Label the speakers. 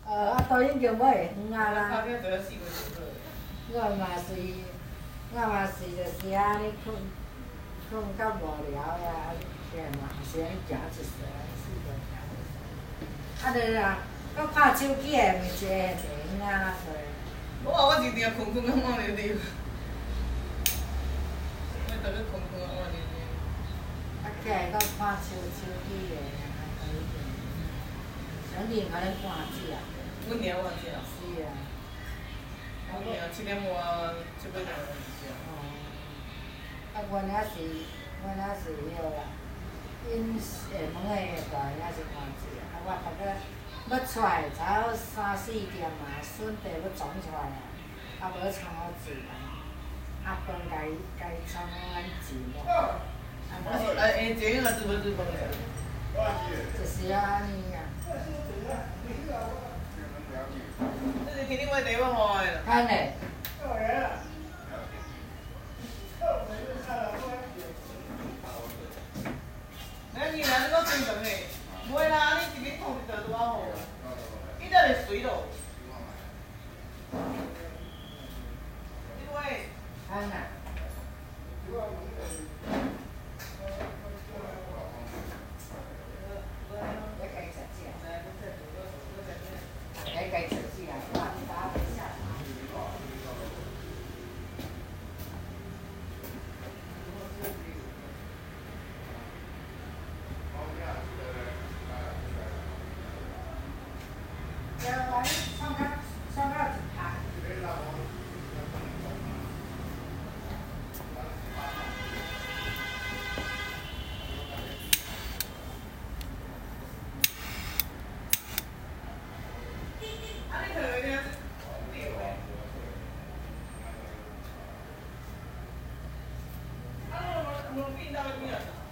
Speaker 1: 都已经买会远啊啦。
Speaker 2: 拍片做了4月就好。
Speaker 1: 我嘛是就是安尼困较无聊呀，个嘛是安尼行一世，四个行。就啦，搁看手机的咪一个电影啦，对。
Speaker 2: 我话我一定困到晚溜溜。我逐日困到晚溜溜。
Speaker 1: 起来搁看手机的，还可以。想另安尼看子啊。
Speaker 2: 阮娘我只。
Speaker 1: 是啊。
Speaker 2: 阮娘7点外就要来食。
Speaker 1: 阮也是迄个啦，因下门的大也是看子啊，我逐个要出来，才3、4点嘛，笋地要装出来啊，无创好煮啊，饭家创好咱煮咯。
Speaker 2: 我是下前迄个煮要煮饭个。
Speaker 1: 就是安尼啊。
Speaker 2: 这是今日我第要换的。
Speaker 1: 安尼。
Speaker 2: 咱你若搁正常的，袂啦，你一日烫一道拄啊好。伊才会水咯。你喂。
Speaker 1: 安那。
Speaker 2: 我变到边啊？